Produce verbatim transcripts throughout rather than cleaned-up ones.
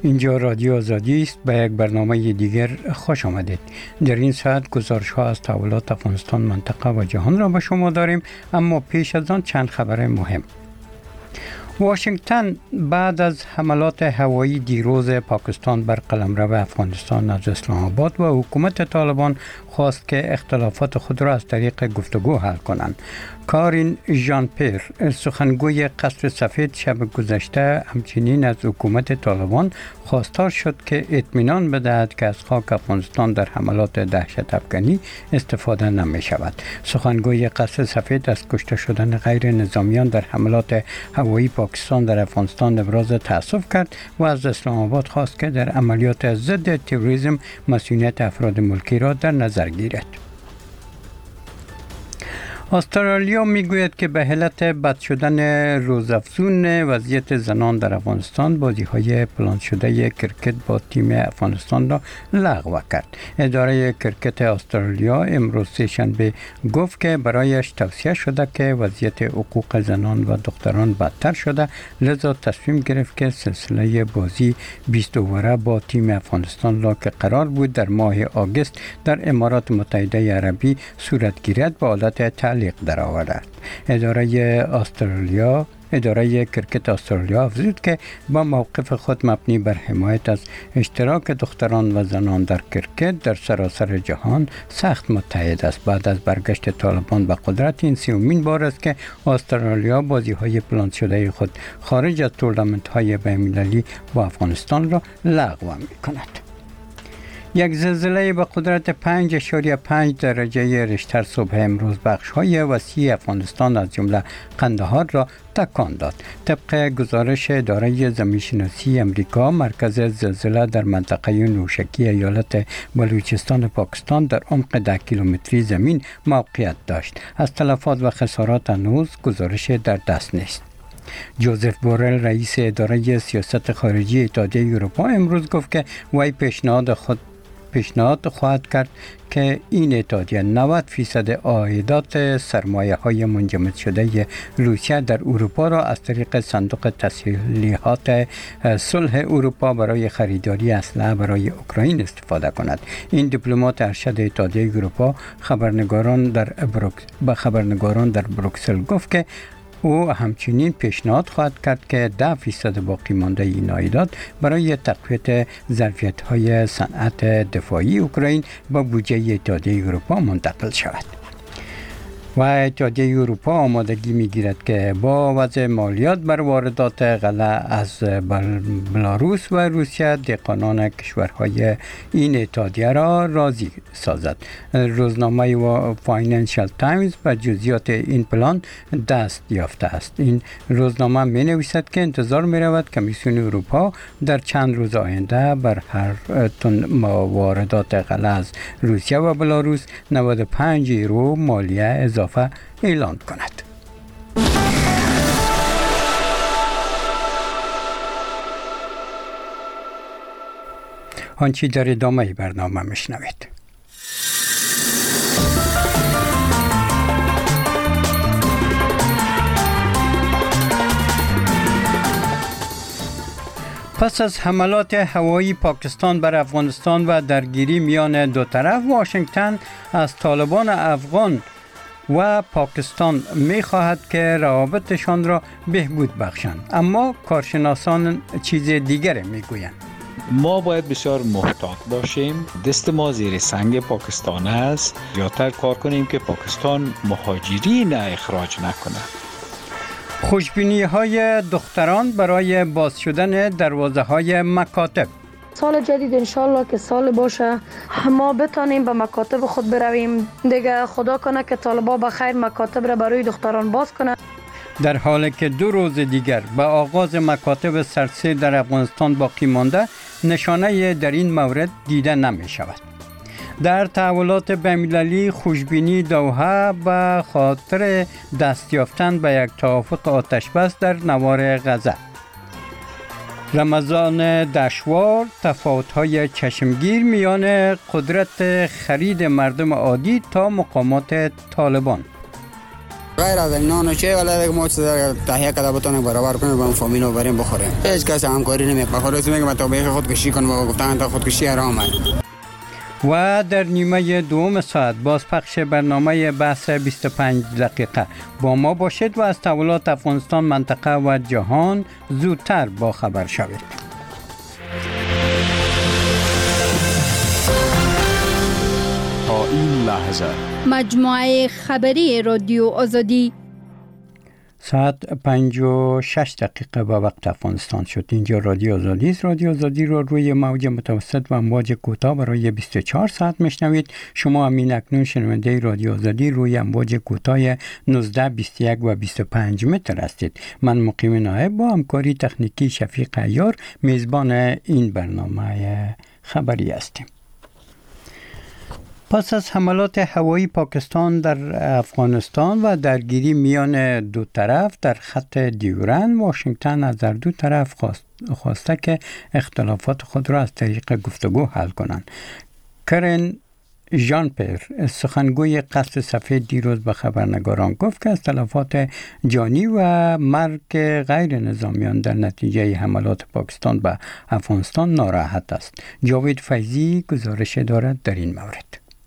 اینجا رادیو آزادی است. به یک برنامه دیگر خوش آمدید. در این ساعت گزارش ها از تحولات افغانستان، منطقه و جهان را به شما داریم، اما پیش از آن چند خبر مهم. واشنگتن بعد از حملات هوایی دیروز پاکستان بر قلمرو افغانستان از اسلام آباد و حکومت طالبان خواست که اختلافات خود را از طریق گفتگو حل کنند. کارین ژان پیر، سخنگوی قصر سفید، شب گذشته همچنین از حکومت طالبان خواستار شد که اطمینان بدهد که از خاک افغانستان در حملات دهشت افغانی استفاده نمی شود. سخنگوی قصر سفید از کشته شدن غیر نظامیان در حملات هوایی پاکستان در افغانستان ابراز تأسف کرد و از اسلام آباد خواست که در عملیات ضد تروریسم مسئولیت افراد ملکی را در نظر گیرد. استرالیا میگوید که به علت بد شدن روزافزون وضعیت زنان در افغانستان بازی‌های پلان شده کرکت با تیم افغانستان را لغو کرد. اداره کرکت استرالیا امروز سه‌شنبه گفت که برایش توصیه شده که وضعیت حقوق زنان و دختران بدتر شده، لذا تصمیم گرفت که سلسله بازی بیست اوره با تیم افغانستان را که قرار بود در ماه آگوست در امارات متحده عربی صورت گیرد به حالت تعلیق در آورد. اداره استرالیا اداره کرکت استرالیا افزود که با موقف خود مبنی بر حمایت از اشتراک دختران و زنان در کرکت در سراسر جهان سخت متحد است. بعد از برگشت طالبان به قدرت، این سومین بار است که استرالیا بازی‌های پلان شده خود خارج از تورنمنت‌های بین‌المللی با افغانستان را لغو می‌کند. یک زلزله به قدرت پنج اشاریه پنج درجه ریشتر صبح امروز بخش‌های وسیع افغانستان از جمله قندهار را تکان داد. طبق گزارش اداره زمین‌شناسی امریکا، مرکز زلزله در منطقه نوشکی ایالت بلوچستان پاکستان در عمق ده کیلومتری زمین موقعیت داشت. از تلفات و خسارات هنوز گزارش در دست نیست. جوزف بورل، رئیس اداره سیاست خارجی اتحادیه اروپا، امروز گفت که وی پیشنهاد خود پیشنهاد خواهد کرد که این اتحادیه نود فیصد عایدات سرمایه های منجمد شده روسیه در اروپا را از طریق صندوق تسهیلات صلح اروپا برای خریداری اسلحه برای اوکراین استفاده کند. این دیپلمات ارشد اتحادیه اروپا خبرنگاران در بروک... به خبرنگاران در بروکسل گفت که او همچنین پیشنهاد خواهد کرد که ده فیصد باقی مانده این عایدات برای تقویت ظرفیت‌های صنعت دفاعی اوکراین به بودجه اتحادیه اروپا منتقل شود. و اتحادیه اروپا آمادگی می‌گیرد که با وضع مالیات بر واردات غله از بلاروس و روسیه دهقانان کشورهای این اتحادیه را راضی سازد. روزنامه و فاینانشال تایمز به جزئیات این پلان دست یافته است. این روزنامه می‌نویسد که انتظار می‌رود کمیسیون اروپا در چند روز آینده بر هر تن واردات غله از روسیه و بلاروس نود و پنج یورو مالیه اضافه اعلان کند. آنچه در ادامه برنامه میشنوید. پس از حملات هوایی پاکستان بر افغانستان و درگیری میان دو طرف، واشنگتن از طالبان افغان و پاکستان می خواهد که روابطشان را بهبود بخشند، اما کارشناسان چیز دیگر می گویند. ما باید بسیار محتاط باشیم. دست ما زیر سنگ پاکستان است. زیادتر کار کنیم که پاکستان مهاجرین اخراج نکنه. خوشبینی های دختران برای باز شدن دروازه های مکاتب. سال جدید انشالله که سال باشه ما بتانیم به مکاتب خود برویم دیگه. خدا کنه که طالبا بخیر مکاتب را برای دختران باز کنه. در حالی که دو روز دیگر به آغاز مکاتب سرسه در افغانستان باقی مانده، نشانه در این مورد دیده نمی شود. در تحولات بین‌المللی، خوشبینی دوحه به خاطر دست یافتن به یک توافق آتشبس در نوار غزه. رمضان دشوار، تفاوت‌های چشمگیر میان قدرت خرید مردم عادی تا مقامات طالبان. غیر از این نان و چای ولی ما تهیه کرده بتونیم برابر کنیم با اون فامیل رو بریم بخوریم. هیچ کس همکاری نمیکنه. خودش میگه تا به خودکشی کن و گفتن تا خودکشی حرامه. و در نیمه دوم ساعت بازپخش برنامه بحث بیست و پنج دقیقه با ما باشید و از تحولات افغانستان، منطقه و جهان زودتر با خبر شوید. تا این لحظه مجموعه خبری رادیو آزادی ساعت پنج و شش دقیقه به وقت افغانستان شد. اینجا رادیو آزادی است. رادیو آزادی رو روی موج متوسط و امواج کوتاه برای بیست و چهار ساعت میشنوید. شما همین اکنون شنونده رادیو آزادی روی امواج کوتاه نوزده، بیست و یک و بیست و پنج متر هستید. من مقیم نایب با همکاری تکنیکی شفیق عیار میزبان این برنامه خبری هستیم. پس از حملات هوایی پاکستان در افغانستان و درگیری میان دو طرف در خط دیورند، واشنگتن از در دو طرف خواست خواسته که اختلافات خود را از طریق گفتگو حل کنند. کرن ژان پیر، سخنگوی قصر سفید، دیروز به خبرنگاران گفت که اختلافات جانی و مرگ غیر نظامیان در نتیجه حملات پاکستان به افغانستان ناراحت است. جاوید فیضی گزارش دارد در این مورد.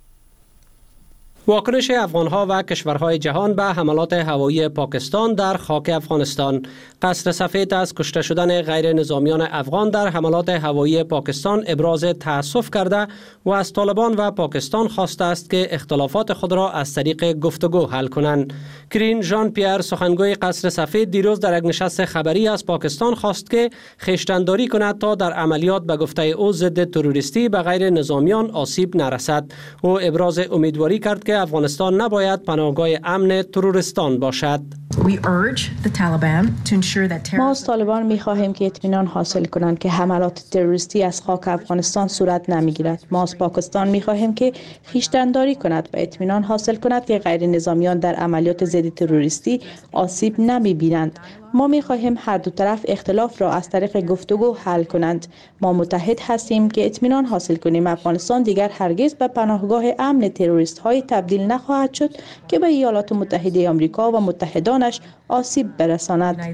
واکنش افغان‌ها و کشورهای جهان به حملات هوایی پاکستان در خاک افغانستان. قصر سفید از کشته شدن غیر نظامیان افغان در حملات هوایی پاکستان ابراز تأسف کرده و از طالبان و پاکستان خواسته است که اختلافات خود را از طریق گفتگو حل کنند. کرین ژان پیر، سخنگوی قصر سفید، دیروز در یک نشست خبری از پاکستان خواست که خویشتن‌داری کند تا در عملیات به گفته او ضد تروریستی به غیر نظامیان آسیب نرسد. او ابراز امیدواری کرد که افغانستان نباید پناهگاه امن تروریستان باشد. ما از طالبان می خواهیم که اطمینان حاصل کنند که حملات تروریستی از خاک افغانستان صورت نمیگیرد. ما از پاکستان می خواهیم که خویشتن‌داری کند و اطمینان حاصل کند که غیر نظامیان در عملیات ضد تروریستی آسیب نمی بینند. ما می خواهیم هر دو طرف اختلاف را از طریق گفتگو حل کنند. ما متحد هستیم که اطمینان حاصل کنیم افغانستان دیگر هرگز به پناهگاه امن تروریست های تبدیل نخواهد شد که به ایالات متحده آمریکا و متحدانش آسیب برساند.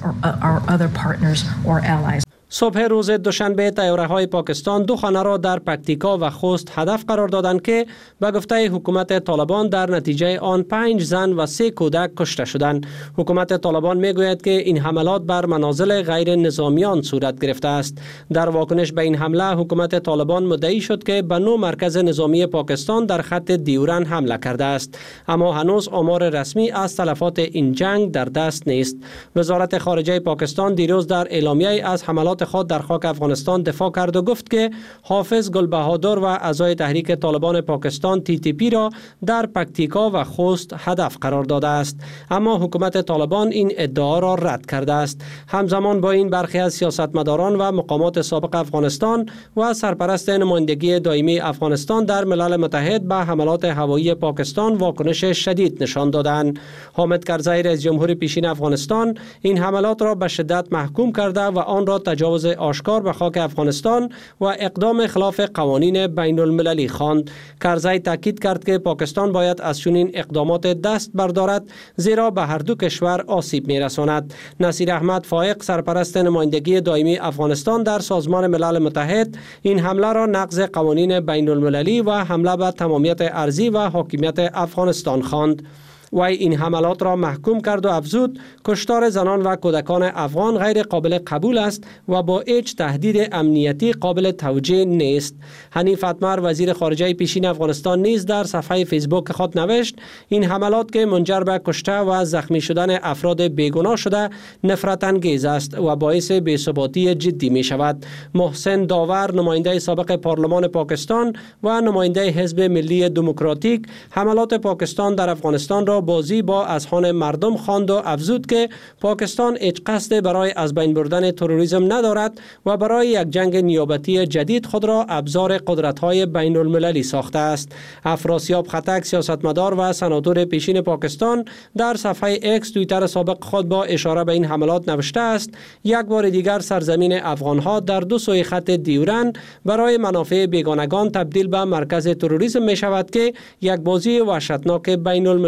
صبح روز دوشنبه طیاره‌های پاکستان دو خانه را در پکتیکا و خوست هدف قرار دادند که به گفته حکومت طالبان در نتیجه آن پنج زن و سه کودک کشته شدند. حکومت طالبان میگوید که این حملات بر منازل غیر نظامیان صورت گرفته است. در واکنش به این حمله حکومت طالبان مدعی شد که به نو مرکز نظامی پاکستان در خط دیورند حمله کرده است، اما هنوز آمار رسمی از تلفات این جنگ در دست نیست. وزارت خارجه پاکستان دیروز در اعلامیه از حملات خود در خاک افغانستان دفاع کرد و گفت که حافظ گلبهادر و اعضای تحریک طالبان پاکستان تی تی پی را در پکتیکا و خوست هدف قرار داده است، اما حکومت طالبان این ادعا را رد کرده است. همزمان با این برخی از سیاستمداران و مقامات سابق افغانستان و سرپرست نمایندگی دائمی افغانستان در ملل متحد به حملات هوایی پاکستان واکنش شدید نشان دادند. حامد کرزی، رئیس جمهور پیشین افغانستان، این حملات را به شدت محکوم کرده و آن را تجاوز آشکار به خاک افغانستان و اقدام خلاف قوانین بین المللی خواند. کرزی تاکید کرد که پاکستان باید از چنین اقدامات دست بردارد، زیرا به هر دو کشور آسیب می‌رساند. نصیر احمد فائق، سرپرست نمایندگی دائمی افغانستان در سازمان ملل متحد، این حمله را نقض قوانین بین المللی و حمله به تمامیت ارضی و حاکمیت افغانستان خواند. وی این حملات را محکوم کرد و افزود کشتار زنان و کودکان افغان غیر قابل قبول است و با هیچ تهدید امنیتی قابل توجیه نیست. حنیف اتمر، وزیر خارجه پیشین افغانستان، نیز در صفحه فیسبوک خود نوشت این حملات که منجر به کشته و زخمی شدن افراد بیگناه شده نفرت انگیز است و باعث بی‌ثباتی جدی می شود. محسن داور، نماینده سابق پارلمان پاکستان و نماینده حزب ملی دموکراتیک، حملات پاکستان در افغانستان را بازی با اذهان مردم خواند و افزود که پاکستان هیچ قصد برای از بین بردن تروریسم ندارد و برای یک جنگ نیابتی جدید خود را ابزار قدرت‌های بین المللی ساخته است. افراسیاب خطک، سیاستمدار و سناتور پیشین پاکستان، در صفحه اکس توییتر سابق خود با اشاره به این حملات نوشته است یک بار دیگر سرزمین افغان‌ها در دو سوی خط دیورند برای منافع بیگانگان تبدیل به مرکز تروریسم می شود که یک بازی وحشتناک بین المللی است.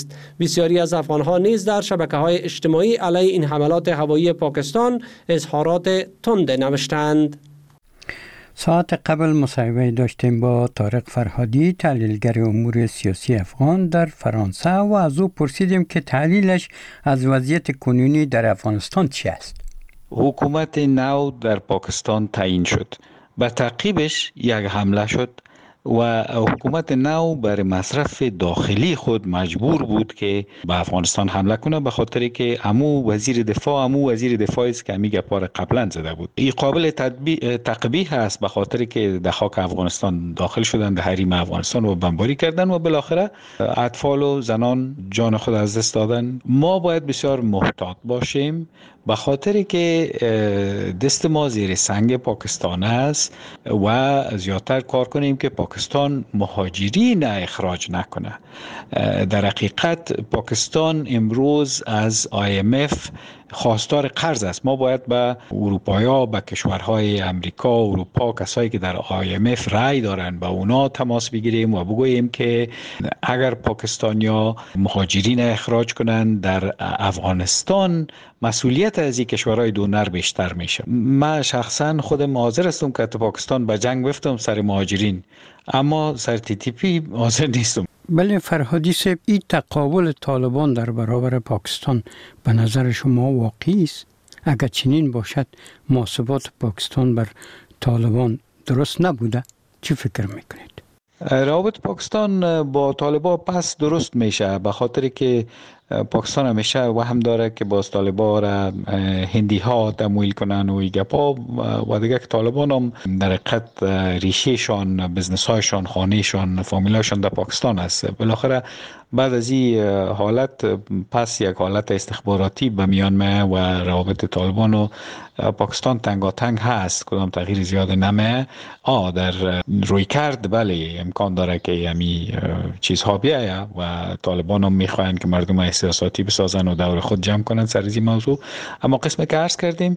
است. بسیاری از افغان‌ها نیز در شبکه‌های اجتماعی علیه این حملات هوایی پاکستان اظهارات تند نوشتند. ساعت قبل مصاحبه داشتیم با طارق فرهادی، تحلیلگر امور سیاسی افغان در فرانسه و از او پرسیدیم که تحلیلش از وضعیت کنونی در افغانستان چی است. حکومت نو در پاکستان تعیین شد. به تعقیبش یک حمله شد و حکومت نو بر مصرف داخلی خود مجبور بود که به افغانستان حمله کنه، به خاطر که امو وزیر دفاع امو وزیر دفاعی است که امی گپار قبلا زده بود. این قابل تقبیح است به خاطر که در خاک افغانستان داخل شدن، در حریم افغانستان و بمباری کردن و بالاخره اطفال و زنان جان خود از دست دادن. ما باید بسیار محتاط باشیم به خاطر که دست ما زیر سنگ پاکستان است و زیادتر کار کنیم که پاکستان مهاجرین اخراج نکنه. در حقیقت پاکستان امروز از آی ام اف خواستار قرض است. ما باید به اروپایا، به کشورهای امریکا، اروپا، کسایی که در آی ام اف رای دارن، با اونا تماس بگیریم و بگوییم که اگر پاکستانیا مهاجرین اخراج کنن در افغانستان، مسئولیت از این کشورهای دونر بیشتر میشه. من شخصا خودم حاضر هستم که تو پاکستان به جنگ بفتم سر مهاجرین، اما سر تی تی پی حاضر نیستم. بله فرهادی صاحب، این تقابل طالبان در برابر پاکستان به نظر شما واقعی است؟ اگر چنین باشد محاسبات پاکستان بر طالبان درست نبوده؟ چی فکر میکنید؟ روابط پاکستان با طالبان پس درست میشه، به خاطر که پاکستان همیشه وهم داره که باز طالبان را هندی ها تمویل کنن و ایگپا و دیگه که طالبان هم در حقیقت ریشهشان، بزنس هایشان، خانهشان، فامیلاشان در پاکستان است. بالاخره بعد از این حالت پس یک حالت استخباراتی به میان میه و روابط طالبان و پاکستان تنگاتنگ هست، کدام تغییر زیاد نمیه. آ در روی کرد بله امکان داره که همی چیزها بیایه و طالبان هم میخواین که مردم سیاساتی بسازن و دور خود جمع کنن سر این موضوع. اما قسمی که عرض کردیم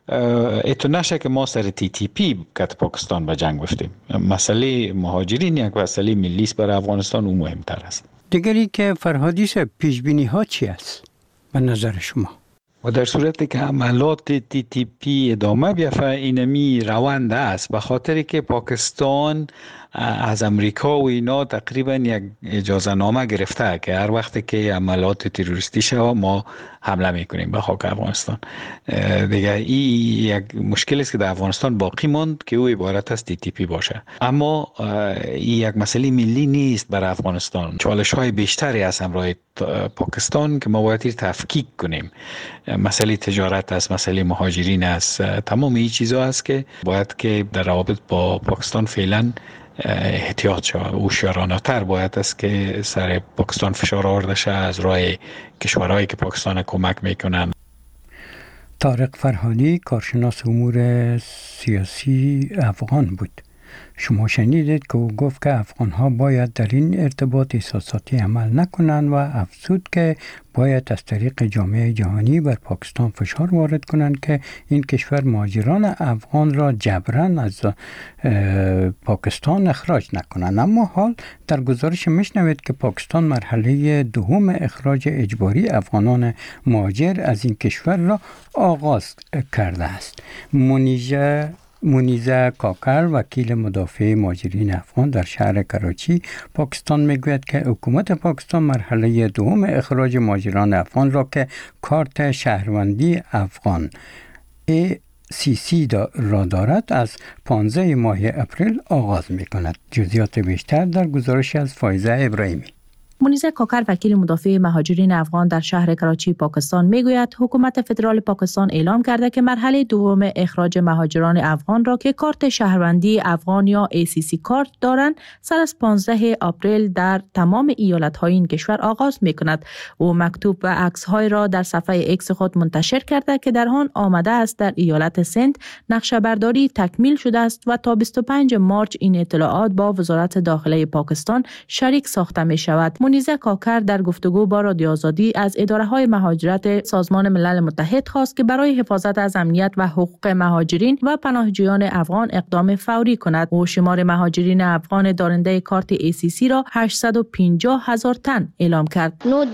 اتو نشه که ما سر تی تی پی کت پاکستان به جنگ گفتیم. مسئله مهاجرین یک مسئله ملی است برای افغانستان و مهمتر است. دیگری که فرهادی صاحب، پیش بینی ها چی است به نظر شما؟ و در صورتی که عملات تی تی پی ادامه بیافته اینمی روند است، به خاطر که پاکستان از امریکا و اینا تقریبا یک اجازه نامه گرفته که هر وقت که عملات تروریستی شود ما حمله میکنیم به خاک افغانستان. دیگه این یک مشکل است که در افغانستان باقی ماند که او عبارت از تی تی پی باشه. اما این یک مسئله ملی نیست برای افغانستان. چالش های بیشتری از همراه پاکستان که ما باید تفکیک کنیم. مسئله تجارت است، مسئله مهاجرین است، تمام این چیزها است که باید که در روابط با پاکستان فعلا احتیاط شود. هوشیارانه تر باید است که سر پاکستان فشار آورده شه از راه کشورهایی که پاکستان کمک میکنن. طارق فرهادی، کارشناس امور سیاسی افغان بود. شما شنیدید که او گفت که افغان‌ها باید در این ارتباط احساساتی عمل نکنند و افزود که باید از طریق جامعه جهانی بر پاکستان فشار وارد کنند که این کشور مهاجران افغان را جبراً از پاکستان اخراج نکنند. اما حال در گزارش میشنوید که پاکستان مرحله دوم اخراج اجباری افغانان مهاجر از این کشور را آغاز کرده است. منیژه منیزه کاکر، وکیل مدافع مهاجرین افغان در شهر کراچی، پاکستان میگوید که حکومت پاکستان مرحله دوم اخراج مهاجران افغان را که کارت شهروندی افغان ای سی سی را دارد از پانزده ماه اپریل آغاز میکند. جزئیات بیشتر در گزارش از فایزه ابراهیمی. منیزه کاکر، وکیل مدافع مهاجرین افغان در شهر کراچی، پاکستان میگوید حکومت فدرال پاکستان اعلام کرده که مرحله دوم اخراج مهاجران افغان را که کارت شهروندی افغان یا ای سی سی کارت دارند سر از پانزده آپریل در تمام ایالت‌های این کشور آغاز میکند. او مکتوب و عکس‌های را در صفحه ایکس خود منتشر کرده که در آن آمده است در ایالت سند نقشه برداری تکمیل شده است و تا بیست و پنجم مارس این اطلاعات با وزارت داخله پاکستان شریک ساخته می شود. منیزه کاکر در گفتگو با رادیو آزادی از اداره‌های مهاجرت سازمان ملل متحد خواست که برای حفاظت از امنیت و حقوق مهاجرین و پناهجویان افغان اقدام فوری کند و شمار مهاجرین افغان دارنده کارت ای سی سی را هشتصد و پنجاه هزار تن اعلام کرد.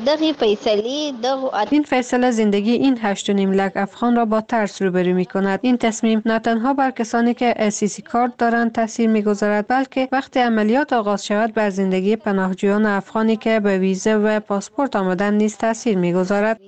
این فیصله زندگی این هشت و نیم لک افغان را با ترس روبرو می کند. این تصمیم نه تنها بر کسانی که ای سی سی کارت دارند تاثیر می گذارد، بلکه وقتی عملیات آغاز شود بر زندگی پناهجویان افغانی که به ویزه و پاسپورت آمدن نیز تاثیر می گذارد.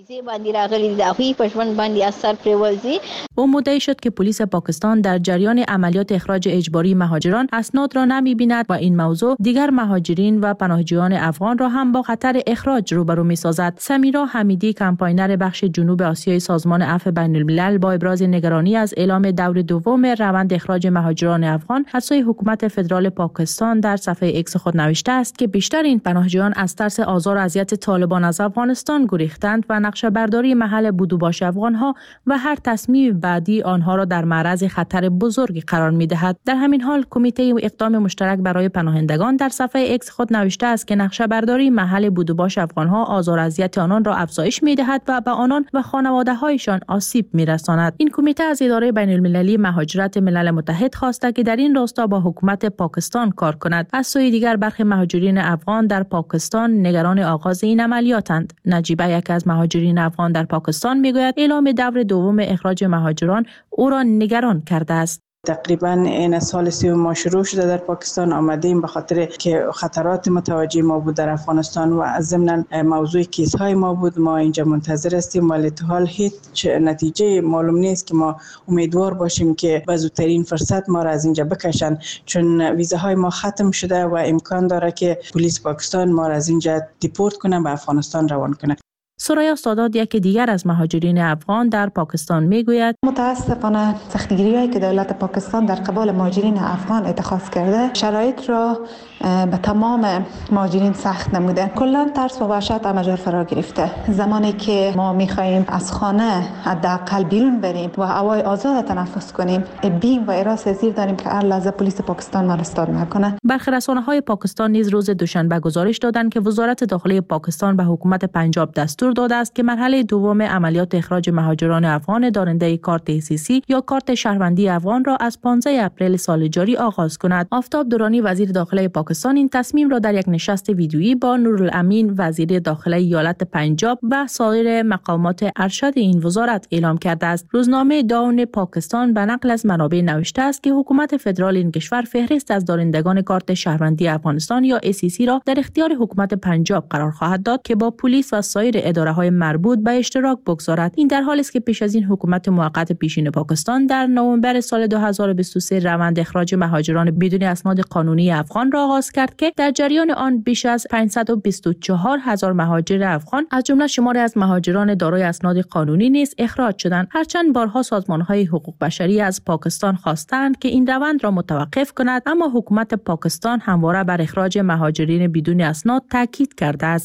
او مدعی شد که پلیس پاکستان در جریان عملیات اخراج اجباری مهاجران اسناد را نمی بیند و این موضوع دیگر مهاجرین و پناهجویان افغان را هم با خطر اخراج روبرو می سازد. سمیرا حمیدی، کمپاینر بخش جنوب آسیای سازمان عفو بین الملل، با ابراز نگرانی از اعلام دور دوم روند اخراج مهاجران افغان از سوی حکومت فدرال پاکستان در صفحه ایکس خود نوشته است که بیشتر این پناهجویان از ترس آزار و اذیت طالبان از افغانستان گریختند و نقشه برداری محل بود و باش افغانها و هر تصمیم بعدی آنها را در معرض خطر بزرگی قرار می‌دهد. در همین حال کمیته اقدام مشترک برای پناهندگان در صفحه ایکس خود نوشته است که نقشه برداری محل بود و باش افغانها آزار و اذیت آنان را افزایش می‌دهد و به آنان و خانواده‌هایشان آسیب می‌رساند. این کمیته از اداره بین‌المللی مهاجرت ملل متحد خواسته که در این راستا با حکومت پاکستان کار کند. از سوی دیگر برخی مهاجرین افغان در پاکستان نگران آغاز این عملیاتند. نجیبه، یک از مهاجرین افغان در پاکستان، میگوید اعلام دور دوم اخراج مهاجران او را نگران کرده است. تقریبا این سال سیوم ما شروع شده در پاکستان آمدیم به خاطر که خطرات متوجه ما بود در افغانستان و از ضمن موضوع کیس های ما بود. ما اینجا منتظر هستیم ولی تا حال هیچ نتیجه معلوم نیست که ما امیدوار باشیم که به زودترین فرصت ما را از اینجا بکشن، چون ویزاهای ما ختم شده و امکان داره که پلیس پاکستان ما را از اینجا دیپورت کنه به افغانستان روان کنه. سرایا سادات، یک دیگر از مهاجرین افغان در پاکستان، میگوید متاسفانه سختگیری‌هایی که دولت پاکستان در قبال مهاجرین افغان اتخاذ کرده شرایط را به تمام مهاجرین سخت نموده. کلا ترس و وحشت همه فرا گرفته. زمانی که ما می‌خواهیم از خانه حداقل بیرون بریم و هوای آزاد تنفس کنیم، بیم و اراس زیر داریم که هر لحظه پلیس پاکستان ما را استاد می‌کنه. برخی رسانه‌های پاکستان نیز روز دوشنبه گزارش دادند که وزارت داخلی پاکستان به حکومت پنجاب دستور داده است که مرحله دوم عملیات اخراج مهاجران افغان دارنده کارت ای سی سی یا کارت شهروندی افغان را از پانزده اپریل سال جاری آغاز کند. آفتاب درانی، وزیر داخلی پاکستان، این تصمیم را در یک نشست ویدیویی با نورالامین، وزیر داخلی ایالت پنجاب و سایر مقامات ارشد این وزارت اعلام کرده است. روزنامه داون پاکستان به نقل از منابع نوشته است که حکومت فدرال این کشور فهرست از دارندگان کارت شهروندی افغانستان یا ای سی سی را در اختیار حکومت پنجاب قرار خواهد داد که با پلیس و سایر اداره‌های مربوط به اشتراک بگذارد. این در حالی است که پیش از این حکومت موقت پیشین پاکستان در نوامبر سال دو هزار و بیست و سه روند اخراج مهاجران بدون اسناد قانونی افغان را آغاز کرد که در جریان آن بیش از پانصد و بیست و چهار هزار مهاجر افغان از جمله شماری از مهاجران دارای اسناد قانونی نیز اخراج شدند. هرچند بارها سازمان‌های حقوق بشری از پاکستان خواستند که این روند را متوقف کند، اما حکومت پاکستان همواره بر اخراج مهاجرین بدون اسناد تاکید کرده است.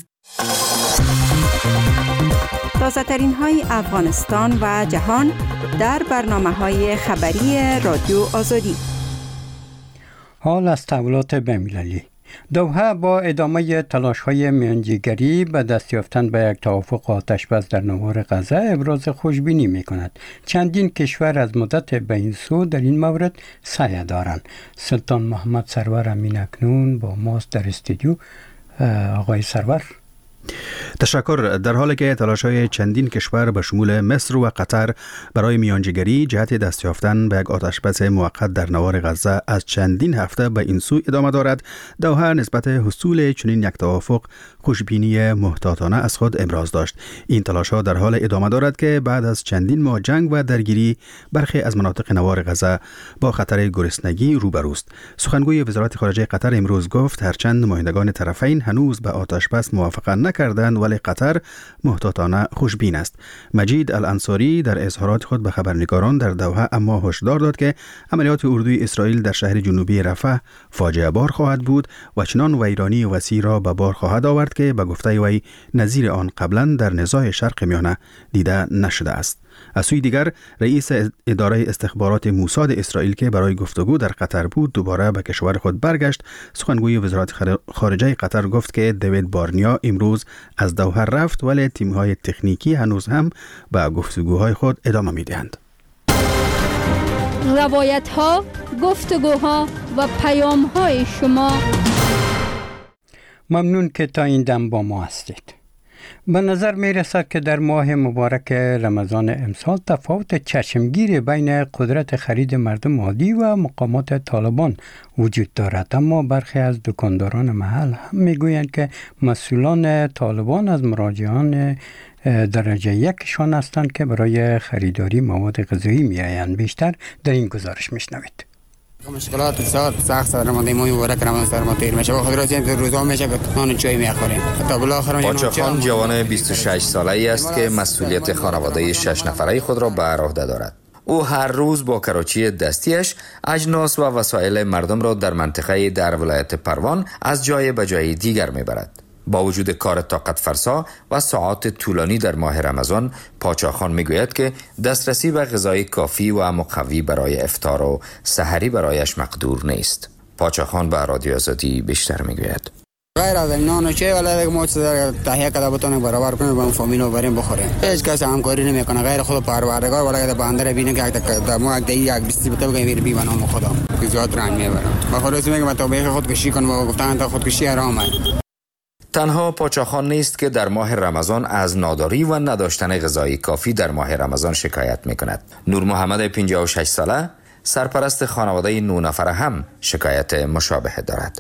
تازه ترین های افغانستان و جهان در برنامه های خبری رادیو آزادی. حال از تحولات بین‌المللی. دوحه با ادامه تلاش‌های میانجیگری به دست یافتن به یک توافق آتش‌بس در نوار غزه ابراز خوشبینی می‌کند. چندین کشور از مدت به این سو در این مورد سعی دارند. سلطان محمد سرور امین اکنون با ماست در استودیو. آقای سرور، تشکر. در حالی که تلاش‌های چندین کشور به شمول مصر و قطر برای میانجیگری جهت دست یافتن به یک آتشبس موقت در نوار غزه از چندین هفته به این سو ادامه دارد، دوحه نسبت حصول چنین یک توافق خوشبینی محتاطانه از خود ابراز داشت. این تلاش‌ها در حال ادامه دارد که بعد از چندین ماه جنگ و درگیری برخی از مناطق نوار غزه با خطر گرسنگی روبروست. سخنگوی وزارت خارجه قطر امروز گفت هرچند نمایندگان طرفین هنوز به آتشبس موافقت نکردند، نکردند، ولی قطر محتاطانه خوشبین است. مجید الانصاری در اظهارات خود به خبرنگاران در دوحه اما هشدار داد که عملیات اردوی اسرائیل در شهر جنوبی رفح فاجعه بار خواهد بود و چنان ویرانی وسیع را به بار خواهد آورد که به گفته وی نظیر آن قبلا در نزاع شرق میانه دیده نشده است. از سوی دیگر رئیس اداره استخبارات موساد اسرائیل که برای گفتگو در قطر بود دوباره به کشور خود برگشت. سخنگوی وزارت خارجه قطر گفت که دیوید بارنیا امروز از دوحه رفت، ولی تیم‌های تکنیکی هنوز هم به گفتگوهای خود ادامه می‌دهند. روایت‌ها، گفتگوها و پیام‌های شما. ممنون که تا این دم با ما هستید. به نظر می رسد که در ماه مبارک رمضان امسال تفاوت چشمگیر بین قدرت خرید مردم عادی و مقامات طالبان وجود دارد، اما برخی از دکانداران محل هم می گویند که مسئولان طالبان از مراجعان درجه یکشان هستند که برای خریداری مواد غذایی می آیند. بیشتر در این گزارش می شنوید. مشکلات سخت سخت سر رمضان ماه مبارک رمضان سر ما تیر میشه. بخاطر از این روزا میشه که نان و چای میخوریم. تا بالاخره پاچاخان جوان بیست و شش ساله ای است که مسئولیت خانواده شش نفره خود را بر عهده دارد. او هر روز با کراچی دستیش اجناس و وسایل مردم را در منطقه در ولایت پروان از جای به جای دیگر میبرد. با وجود کار طاقت فرسا و ساعات طولانی در ماه رمضان، پاچاخان میگوید که دسترسی به غذای کافی و مقوی برای افطار و سحری برایش مقدور نیست. پاچاخان به رادیو آزادی بیشتر میگوید. غیر از نان و چای ولی یک موت تهیه کرده بتونه برابر کنه با فامیل و بریم بخوریم. هیچ کس همکاری نمیکنه غیر خود پروردگار، ولی بنده ببینه که در ما یک دی یک بیستی بتو که میره بی بنام خدا که زیاد رنج میبرم. بخاطر از میگم تا به خودکشی کنه و گفتن تا خودکشی حرامه. تنها پاچاخان نیست که در ماه رمضان از ناداری و نداشتن غذای کافی در ماه رمضان شکایت میکند. نور محمد پنجاه و شش ساله سرپرست خانواده نه نفره هم شکایت مشابه دارد.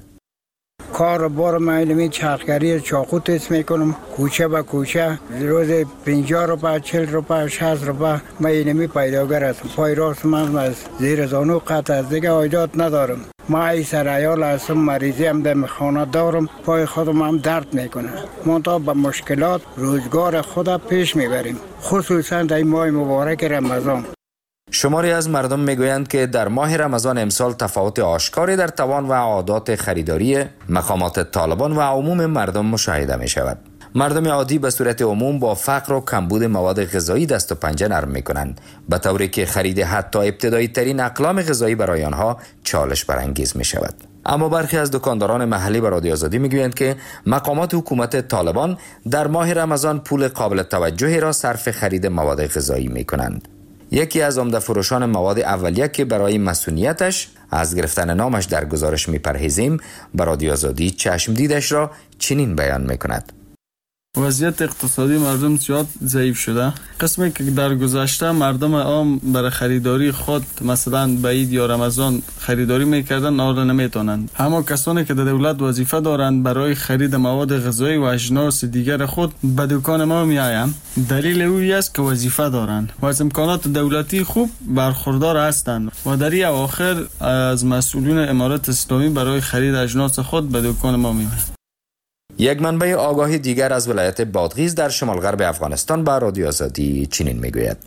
کار بار معلومی چرخگری چاقو تست میکنم، کوچه به کوچه روز پنجاه روپه چل روپه شصت روپه من اینمی پیداگر هستم. پای راست من از زیر زانو قطع از دیگه عایدات ندارم. ما ای سرایال هستم، مریضی هم در خانه دارم، پای خودم هم درد میکنه. منتها به مشکلات روزگار خود پیش میبریم، خصوصا در ماه مبارک رمضان. شماری از مردم میگویند که در ماه رمضان امسال تفاوت آشکاری در توان و عادات خریداری مقامات طالبان و عموم مردم مشاهده می شود. مردم عادی به صورت عموم با فقر و کمبود مواد غذایی دست و پنجه نرم می کنند، به طوری که خرید حتی ابتدایی ترین اقلام غذایی برای آنها چالش برانگیز می شود. اما برخی از دکانداران محلی به رادیو آزادی میگویند که مقامات حکومت طالبان در ماه رمضان پول قابل توجهی را صرف خرید مواد غذایی می کنند. یکی از عمده فروشان مواد اولیه که برای مسئولیتش از گرفتن نامش در گزارش میپرهیزیم به رادیو آزادی چشم دیدش را چنین بیان میکند. وضعیت اقتصادی مردم زیاد ضعیف شده. قسمی که در گذشته مردم عام برای خریداری خود مثلا به عید یا رمضان خریداری میکردن آن را نمیتونند. اما کسانی که در دولت وظیفه دارند برای خرید مواد غذایی و اجناس دیگر خود به دکان ما میآیند. دلیل اوی است که وظیفه دارند و از امکانات دولتی خوب برخوردار هستند و در این اواخر از مسئولین امارت اسلامی برای خرید اجناس خود به دکان ما میآیند. یک منبع آگاهی دیگر از ولایت بادغیس در شمال غرب افغانستان به رادیو آزادی چنین میگوید.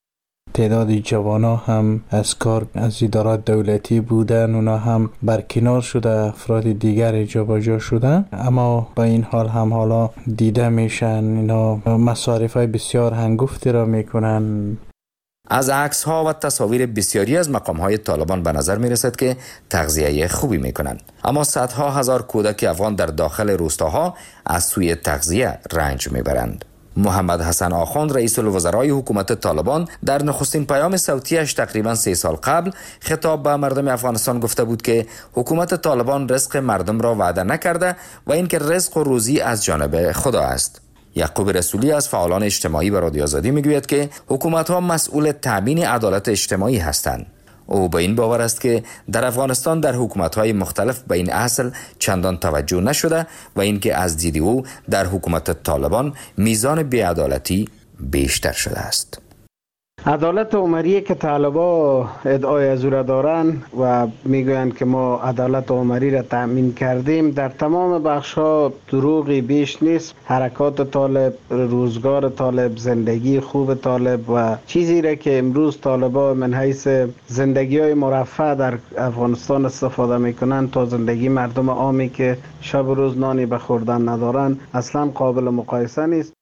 تعداد جوانا هم از کار از ادارات دولتی بودن، اونا هم برکنار شده، افراد دیگر جابجا شدن، اما با این حال هم حالا دیده میشن اینا مصارف های بسیار هنگفتی را میکنن. از عکس ها و تصاویر بسیاری از مقام های طالبان به نظر می رسد که تغذیه خوبی می کنند، اما صدها هزار کودک افغان در داخل روستاها از سوی تغذیه رنج می برند. محمد حسن آخوند رئیس الوزرای حکومت طالبان در نخستین پیام صوتیش تقریبا سه سال قبل خطاب به مردم افغانستان گفته بود که حکومت طالبان رزق مردم را وعده نکرده و اینکه رزق و روزی از جانب خدا است. یعقوب رسولی از فعالان اجتماعی به رادیو آزادی میگوید که حکومت‌ها مسئول تامین عدالت اجتماعی هستند. او به این باور است که در افغانستان در حکومت‌های مختلف به این اصل چندان توجه نشده و اینکه از دید او در حکومت طالبان میزان بی‌عدالتی بیشتر شده است. عدالت عمری که طالبا ادعای از او را دارن و میگویند که ما عدالت عمری را تأمین کردیم، در تمام بخش ها دروغی بیش نیست. حرکات طالب، روزگار طالب، زندگی خوب طالب و چیزی را که امروز طالبا من حیث زندگی های مرفه در افغانستان استفاده میکنن تا زندگی مردم عامی که شب و روز نانی به خوردن ندارن اصلا قابل مقایسه نیست.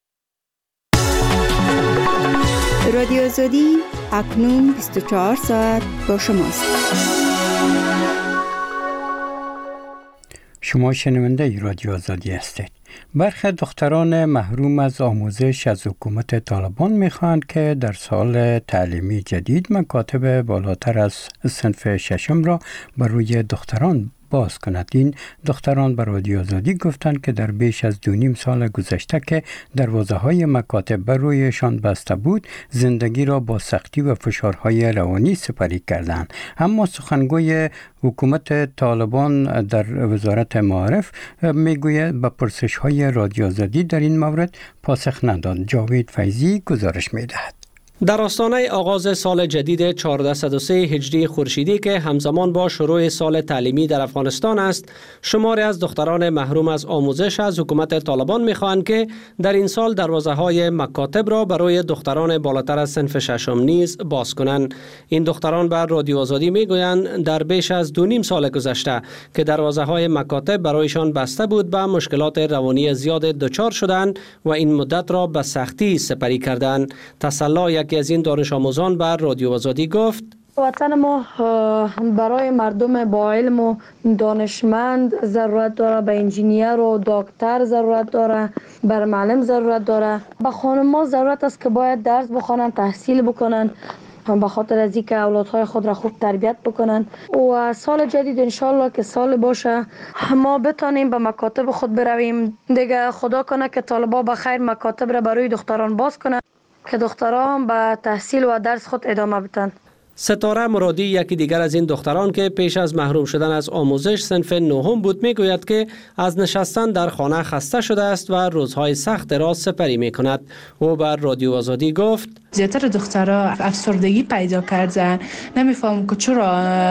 رادیو آزادی اکنون بیست و چهار ساعت با شماست. شما شنونده رادیو آزادی هستید. برخی دختران محروم از آموزش از حکومت طالبان میخواهند که در سال تعلیمی جدید مکاتب بالاتر از صنف ششم را برای دختران باز کند. این دختران به رادیو آزادی گفتند که در بیش از دو نیم سال گذشته که دروازه های مکاتب بر رویشان بسته بود، زندگی را با سختی و فشارهای روانی سپری کردند. اما سخنگوی حکومت طالبان در وزارت معارف میگوید به پرسش های رادیو آزادی در این مورد پاسخ نداد. جاوید فیضی گزارش میدهد. در آستانه آغاز سال جدید چهارصد و سه هجری خورشیدی که همزمان با شروع سال تعلیمی در افغانستان است، شماری از دختران محروم از آموزش از حکومت طالبان می‌خواهند که در این سال دروازه‌های مکاتب را برای دختران بالاتر از صنف ششم نیز باز کنند. این دختران بر رادیو آزادی می‌گویند در بیش از دو نیم سال گذشته که دروازه‌های مکاتب برایشان بسته بود، به مشکلات روانی زیاد دچار شدند و این مدت را به سختی سپری کردند. تسلا یکی از این دانش آموزان بر رادیو آزادی گفت: وطن ما برای مردم با علم و دانشمند ضرورت داره، به انجینیر و دکتر ضرورت داره، بر معلم ضرورت داره. به خانم‌ها ضرورت است که باید درس بخوانند، تحصیل بکنند، به خاطر از اینکه اولادهای خود را خوب تربیت بکنند و سال جدید انشالله که سال باشه ما بتانیم به مکاتب خود برویم. دیگه خدا کنه که طالبا به خیر مکاتب را برای دختران باز کنند که دختران به تحصیل و درس خود ادامه بدن. ستاره مرادی یکی دیگر از این دختران که پیش از محروم شدن از آموزش صنف نهم بود میگوید که از نشستن در خانه خسته شده است و روزهای سخت را سپری می کند. او بر رادیو آزادی گفت: زیادتر دخترها افسردگی پیدا کردن. نمیفهمم که چرا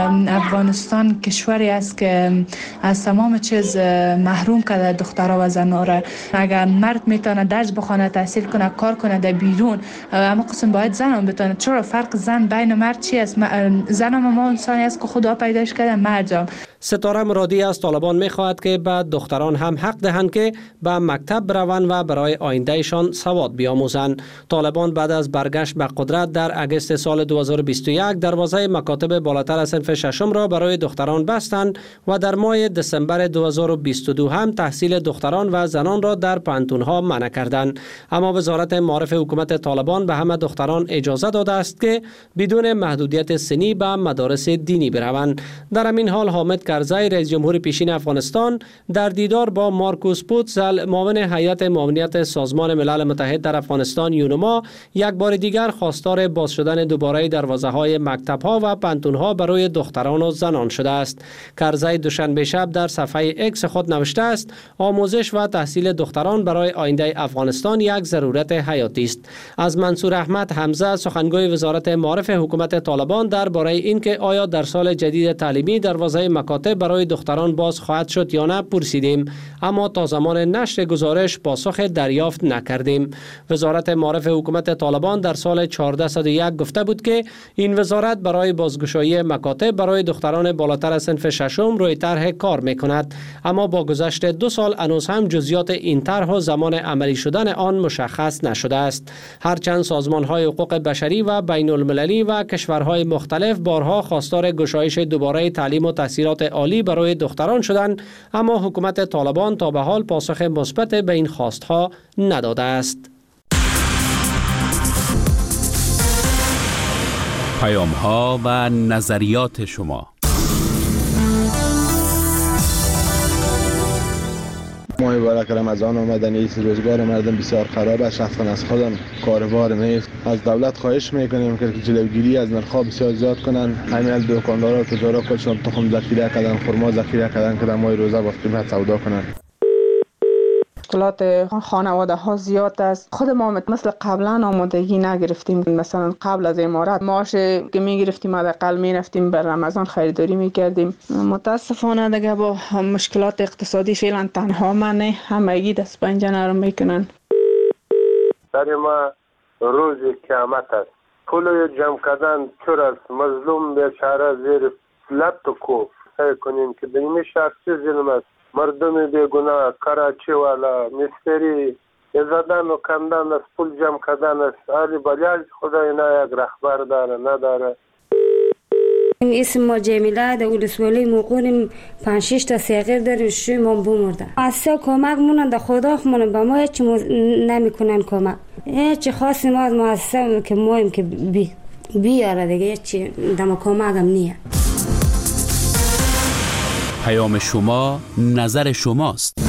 افغانستان کشوری است که از تمام چیز محروم کرده دخترها و زنها را. اگر مرد میتونه درس بخونه، تحصیل کنه، کار کنه در بیرون، اما قسم باید زن هم بتونه. چرا فرق زن بین مرد چی است؟ زن هم ما انسانی است که خدا پیداش کرده، مرد هم. ستاره مرادی از طالبان می‌خواهد که به دختران هم حق دهند که به مکتب بروند و برای آیندهشان سواد بیاموزند. طالبان بعد از برگشت به قدرت در اگست سال دو هزار و بیست و یک دروازه مکاتب بالاتر از صنف ششم را برای دختران بستند و در ماه دسامبر دو هزار و بیست و دو هم تحصیل دختران و زنان را در پانتون‌ها منع کردند. اما وزارت معارف حکومت طالبان به همه دختران اجازه داده است که بدون محدودیت سنی به مدارس دینی بروند. در همین حال حامد کرزی رئیس جمهور پیشین افغانستان در دیدار با مارکوس پوتزل معاون هیئت معاونیت سازمان ملل متحد در افغانستان یونما یک بار دیگر خواستار باز شدن دوباره دروازه‌های مکتب‌ها و پانتون‌ها برای دختران و زنان شده است. کرزی دوشنبه شب در صفحه اکس خود نوشته است: آموزش و تحصیل دختران برای آینده افغانستان یک ضرورت حیاتی است. از منصور احمد حمزه سخنگوی وزارت معارف حکومت طالبان درباره اینکه آیا در سال جدید تعلیمی دروازه مکاتب برای دختران باز خواهد شد یا نه پرسیدیم، اما تا زمان نشر گزارش پاسخ دریافت نکردیم. وزارت معارف حکومت طالبان در سال چهارصد و یک گفته بود که این وزارت برای بازگشایی مکاتب برای دختران بالاتر از صنف ششم روی طرح کار میکند، اما با گذشت دو سال هنوز هم جزئیات این طرح و زمان عملی شدن آن مشخص نشده است. هرچند سازمان‌های حقوق بشری و بین المللی و کشورهای مختلف بارها خواستار گشایش دوباره تعلیم و تحصیلات عالی برای دختران شدند، اما حکومت طالبان تا به حال پاسخ مثبت به این خواستها نداده است. پیام‌ها و نظریات شما. ماه مبارک رمضان آمدن، است روزگار مردم بسیار خراب است. شخصا از خودم کاروبار نیست. از دولت خواهش میکنیم که جلوگیری از نرخ‌ها بسیار زیاد کنن. همین دکاندارا و تجارا خودشون تخم ذخیره کردن، خرما ذخیره کردن که در ماه روزه با قیمت سودا کنن. مشکلات خانواده ها زیاد است. خود ما مثل قبلا آمادگی نگرفتیم. مثلا قبل از امارات معاش که میگرفتیم حداقل میرفتیم بر رمضان خریداری میکردیم. متاسفانه دیگه با مشکلات اقتصادی فعلا تنها من نه، همگی دست پنجه نرم میکنن. در ما روز قیامت است. پول جمع کردن چور است. مظلوم بیچاره زیر لب تو کوب. سعی کنیم که به این شخصی ظلم است. مردم بیگناه، کراچی والا، مستری، زدن و کندن است، پول جمع کردن است. علی بلیاج خدای نه یک رهبر داره نداره. اسم ما جمیله در ولسوالی موقعیم پنج شش تا صغیر داریم، شوی ما بمرده. اصلا کمک مونن در خدا خمونن به ما هیچ نمیکنن کمک. هیچ خاصی ما از مؤسسه که مایم که بی بیاره دیگه هیچ دم کمک هم نیه. پیام شما نظر شماست.